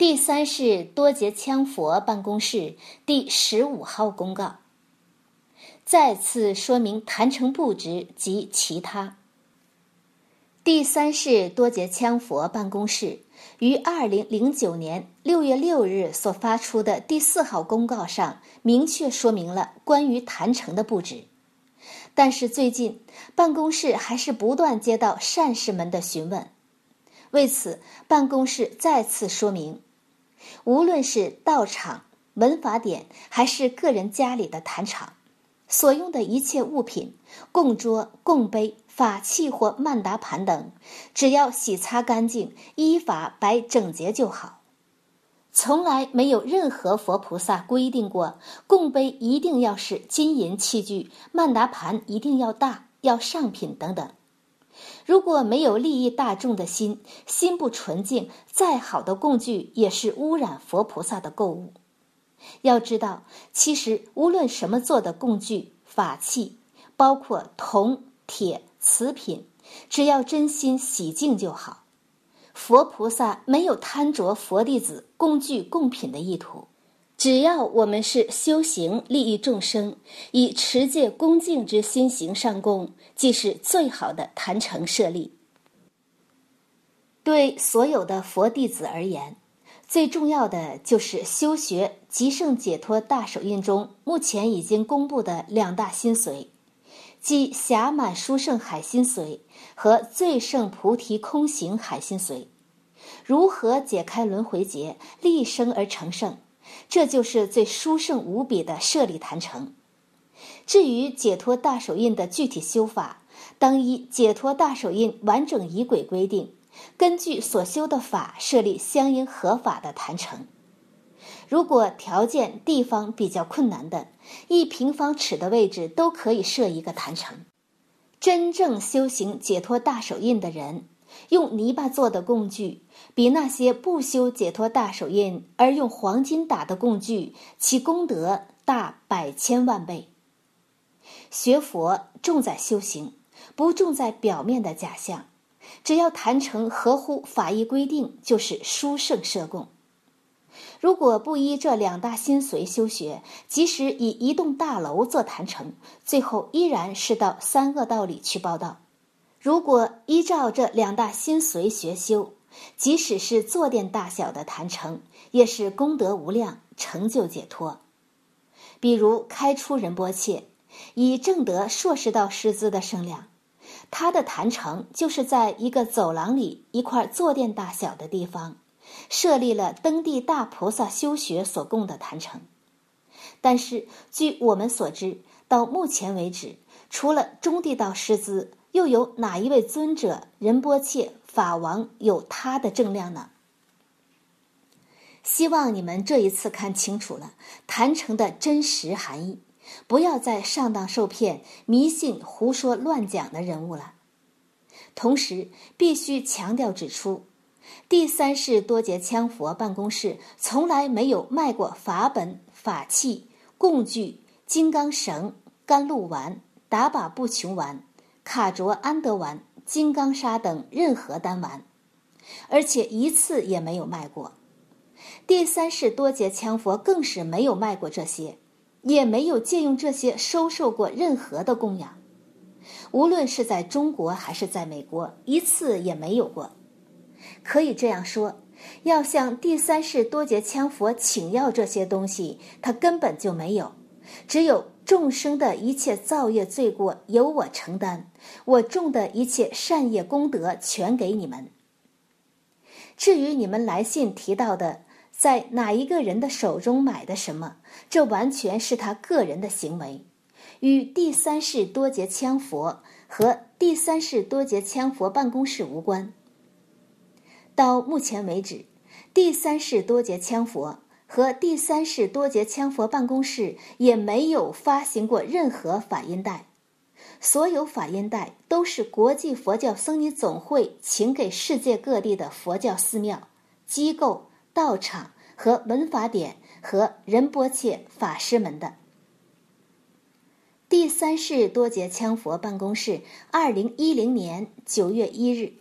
第三世多杰羌佛办公室第15号公告，再次说明坛城布置及其他。第三世多杰羌佛办公室于2009年6月6日所发出的第4号公告上明确说明了关于坛城的布置，但是最近办公室还是不断接到善士们的询问，为此办公室再次说明，无论是道场、文法典还是个人家里的坛场，所用的一切物品，供桌、供杯、法器或曼达盘等，只要洗擦干净，依法摆整洁就好。从来没有任何佛菩萨规定过供杯一定要是金银器具，曼达盘一定要大，要上品等等。如果没有利益大众的心，心不纯净，再好的供具也是污染佛菩萨的垢物。要知道，其实无论什么做的供具、法器，包括铜、铁、瓷品，只要真心洗净就好。佛菩萨没有贪着佛弟子供具供品的意图，只要我们是修行利益众生，以持戒恭敬之心行上供，即是最好的坛城设立。对所有的佛弟子而言，最重要的就是修学极盛解脱大手印中目前已经公布的2大心髓，即暇满殊胜海心髓和最胜菩提空行海心髓。如何解开轮回结，立生而成圣，这就是最殊胜无比的舍利坛城。至于解脱大手印的具体修法，当依解脱大手印完整仪轨规定，根据所修的法设立相应合法的坛城。如果条件地方比较困难的，1平方尺的位置都可以设一个坛城。真正修行解脱大手印的人，用泥巴做的供具，比那些不修解脱大手印而用黄金打的供具，其功德大100千万倍。学佛重在修行，不重在表面的假象。只要坛城合乎法义规定，就是殊胜摄供。如果不依这2大心髓修学，即使以一栋大楼做坛城，最后依然是到3恶道里去报道。如果依照这2大心髓学修，即使是坐垫大小的坛城，也是功德无量，成就解脱。比如开出仁波切，以正得硕士道师资的声量，他的坛城就是在一个走廊里一块坐垫大小的地方，设立了登地大菩萨修学所供的坛城。但是据我们所知，到目前为止，除了中地道师资，又有哪一位尊者、仁波切、法王有他的正量呢？希望你们这一次看清楚了坛城的真实含义，不要再上当受骗、迷信胡说乱讲的人物了。同时必须强调指出，第三世多杰羌佛办公室从来没有卖过法本、法器、供具、金刚绳、甘露丸、打把不穷丸、卡卓安德丸、金刚砂等任何丹丸，而且一次也没有卖过。第三世多杰羌佛更是没有卖过这些，也没有借用这些收受过任何的供养，无论是在中国还是在美国，一次也没有过。可以这样说，要向第三世多杰羌佛请要这些东西，他根本就没有，只有众生的一切造业罪过由我承担，我种的一切善业功德全给你们。至于你们来信提到的在哪一个人的手中买的什么，这完全是他个人的行为，与第三世多杰羌佛和第三世多杰羌佛办公室无关。到目前为止，第三世多杰羌佛和第三世多杰羌佛办公室也没有发行过任何法音带，所有法音带都是国际佛教僧尼总会请给世界各地的佛教寺庙、机构、道场和文法典和仁波切法师们的。第三世多杰羌佛办公室2010年9月1日